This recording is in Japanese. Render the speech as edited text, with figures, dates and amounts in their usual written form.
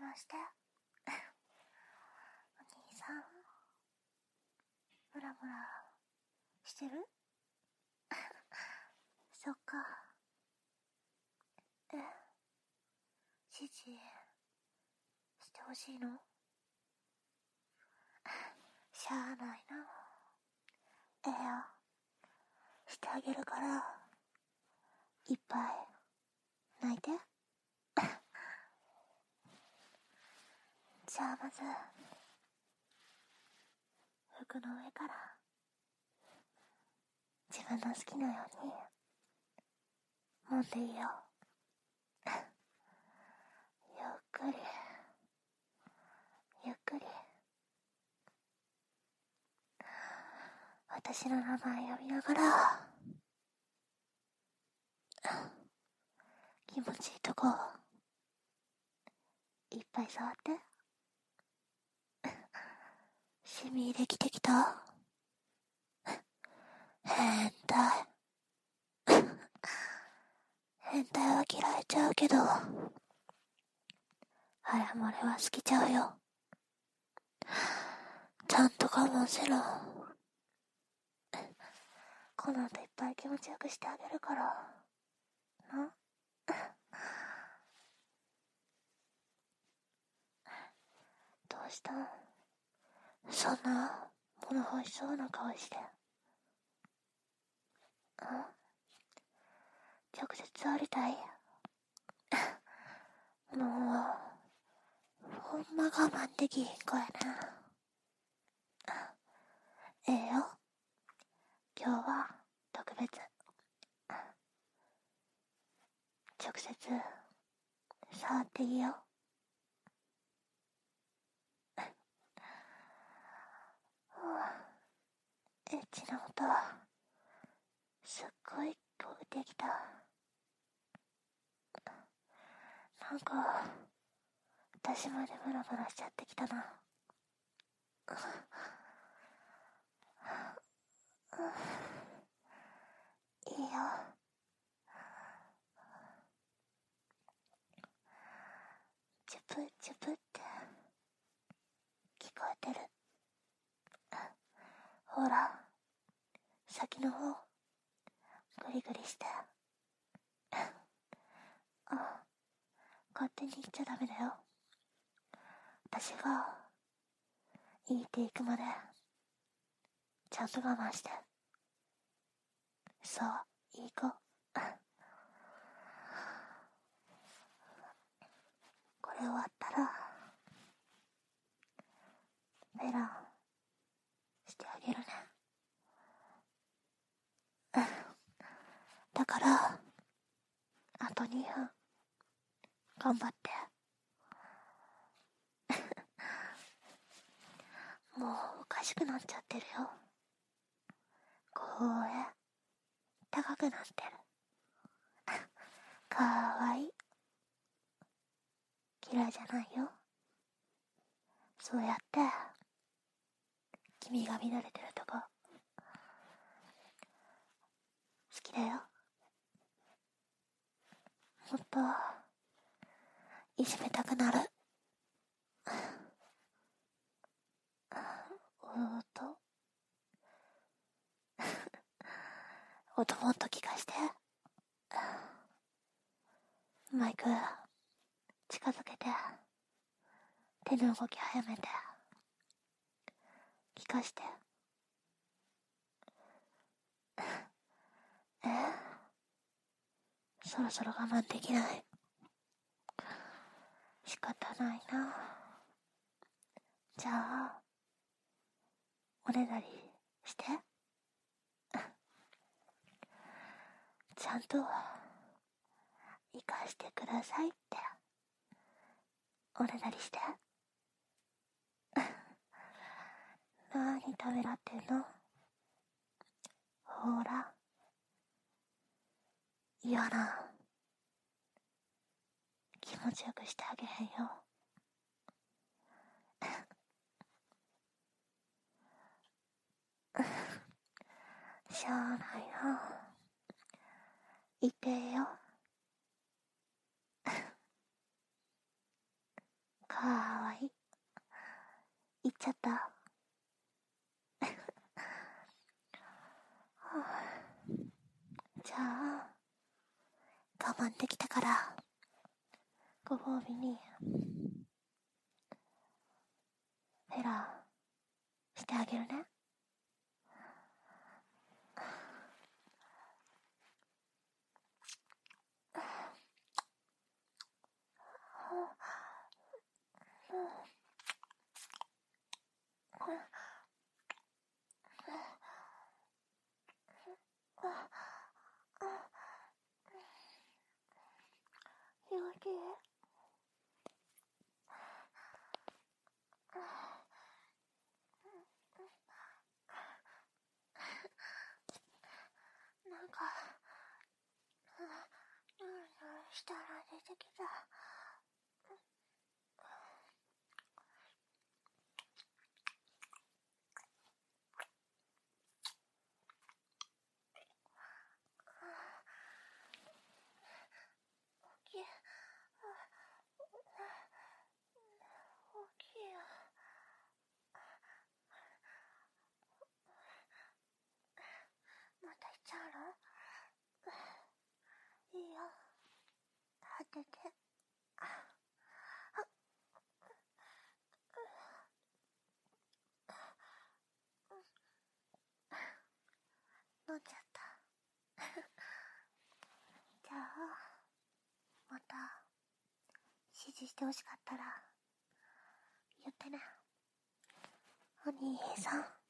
まして。お兄さん、ムラムラしてる？そっか。指示してほしいの？しゃあないな。してあげるから、いっぱい泣いて。じゃあまず、服の上から自分の好きなように揉んでいいよ。ゆっくりゆっくり。私の名前呼びながら、気持ちいいとこいっぱい触って。しみ入れきてきた。変態は嫌いちゃうけど、早漏れは好きちゃうよ。ちゃんと我慢しろ。この後いっぱい気持ちよくしてあげるからな。どうしたん？そんな物欲しそうな顔して。直接触りたい？もうほんま我慢できひん子やな。ええよ、今日は特別。直接触っていいよ。エッチな音すっごい聞こえてきた。なんか私までムラムラしちゃってきたな。いいよ。チュプチュプって聞こえてる。ほら、先の方グリグリして。勝手に言っちゃダメだよ。私がいいって行くまでちゃんと我慢して。そう、いい子。これ終わったらベランしてあげるね。だからあと2分頑張って。もうおかしくなっちゃってるよ。声高くなってる。かわいい。嫌いじゃないよ。そうやって君が乱れてるとこ好きだよ。もっといじめたくなる。音もっと聞かして。マイク近づけて、手の動き早めて聞かして。そろそろ我慢できない。仕方ないな。じゃあおねだりして。ちゃんと生かしてくださいっておねだりして。なにためらってんの？ほら、嫌な気持ちよくしてあげへんよ。しゃあないな。言ってよ。可わい。行っちゃった。じゃあ、我慢できたから、ご褒美に、フェラーしてあげるね。陽気？なんか、したら出てきた。大きい。大きいよ。また行っちゃうの？いいよ。当てて。飲んじゃった。じゃあ、また、指示してほしかったら、言ってね。お兄さん。